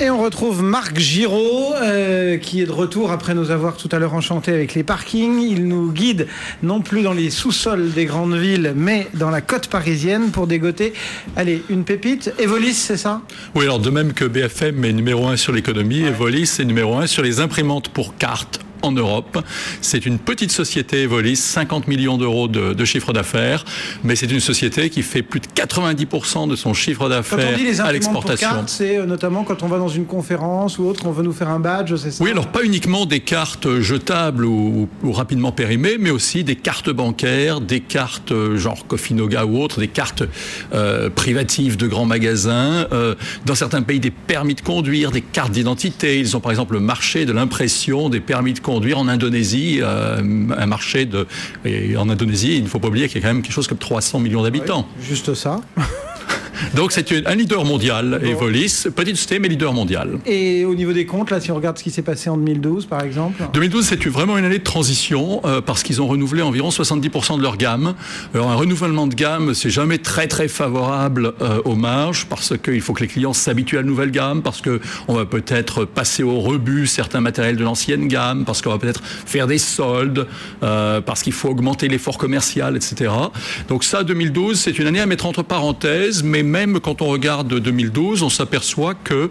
Et on retrouve Marc Giraud qui est de retour après nous avoir tout à l'heure enchanté avec les parkings. Il nous guide non plus dans les sous-sols des grandes villes, mais dans la côte parisienne pour dégoter, allez, une pépite. Evolis, c'est ça? Oui, alors de même que BFM est numéro 1 sur l'économie, Evolis est numéro 1 sur les imprimantes pour cartes en Europe. C'est une petite société, Evolis, 50 millions d'euros de chiffre d'affaires, mais c'est une société qui fait plus de 90% de son chiffre d'affaires à l'exportation. Pour cartes, c'est notamment quand on va dans une conférence ou autre, on veut nous faire un badge, c'est ça? Oui, alors pas uniquement des cartes jetables ou rapidement périmées, mais aussi des cartes bancaires, des cartes genre Cofinoga ou autres, des cartes privatives de grands magasins, dans certains pays des permis de conduire, des cartes d'identité. Ils ont par exemple le marché de l'impression des permis de conduire en Indonésie, un marché et en Indonésie, il ne faut pas oublier qu'il y a quand même quelque chose comme 300 millions d'habitants. Oui, juste ça. Donc c'est un leader mondial, Evolis, petite société mais leader mondial. Et au niveau des comptes, là, si on regarde ce qui s'est passé en 2012 par exemple? 2012 c'est vraiment une année de transition parce qu'ils ont renouvelé environ 70% de leur gamme. Alors un renouvellement de gamme c'est jamais très très favorable aux marges parce qu'il faut que les clients s'habituent à la nouvelle gamme, parce qu'on va peut-être passer au rebut certains matériels de l'ancienne gamme, parce qu'on va peut-être faire des soldes, parce qu'il faut augmenter l'effort commercial, etc. Donc ça 2012 c'est une année à mettre entre parenthèses, mais même quand on regarde 2012, on s'aperçoit que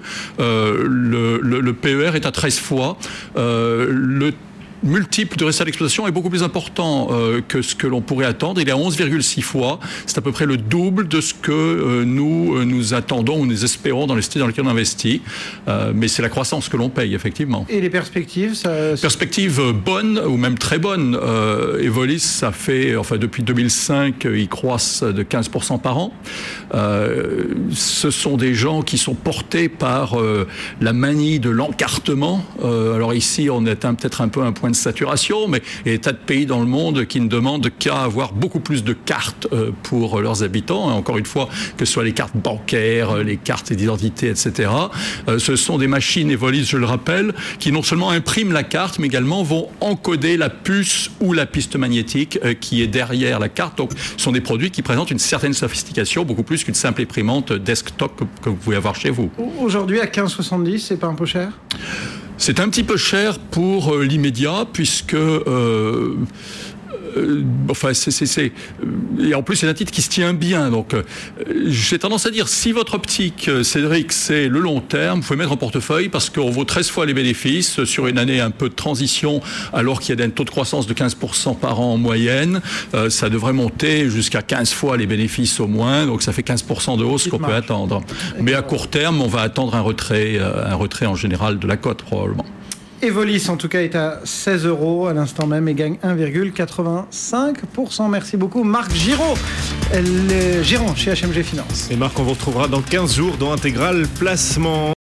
le PER est à 13 fois. Le multiple de résultat d'exploitation est beaucoup plus important que ce que l'on pourrait attendre. Il est à 11,6 fois. C'est à peu près le double de ce que nous attendons ou nous espérons dans les sociétés dans lesquelles on investit. Mais c'est la croissance que l'on paye, effectivement. Et les perspectives Perspectives bonnes ou même très bonnes. Evolis, ça fait, depuis 2005, ils croissent de 15% par an. Ce sont des gens qui sont portés par la manie de l'encartement. Alors ici, on atteint peut-être un peu un point de saturation, mais il y a des tas de pays dans le monde qui ne demandent qu'à avoir beaucoup plus de cartes pour leurs habitants. Et encore une fois, que ce soit les cartes bancaires, les cartes d'identité, etc. Ce sont des machines Evolis, je le rappelle, qui non seulement impriment la carte, mais également vont encoder la puce ou la piste magnétique qui est derrière la carte. Donc, ce sont des produits qui présentent une certaine sophistication, beaucoup plus qu'une simple imprimante desktop que vous pouvez avoir chez vous. Aujourd'hui, à 15,70, c'est pas un peu cher ? C'est un petit peu cher pour l'immédiat, puisque et en plus c'est un titre qui se tient bien. Donc j'ai tendance à dire, si votre optique, Cédric, c'est le long terme, vous pouvez mettre en portefeuille parce qu'on vaut 13 fois les bénéfices sur une année un peu de transition, alors qu'il y a un taux de croissance de 15% par an en moyenne. Ça devrait monter jusqu'à 15 fois les bénéfices au moins, donc ça fait 15% de hausse qu'on peut attendre. Mais à court terme, on va attendre un retrait en général de la cote probablement. Evolis, en tout cas, est à 16 € à l'instant même et gagne 1,85%. Merci beaucoup, Marc Giraud, gérant chez HMG Finance. Et Marc, on vous retrouvera dans 15 jours dans Intégral Placement.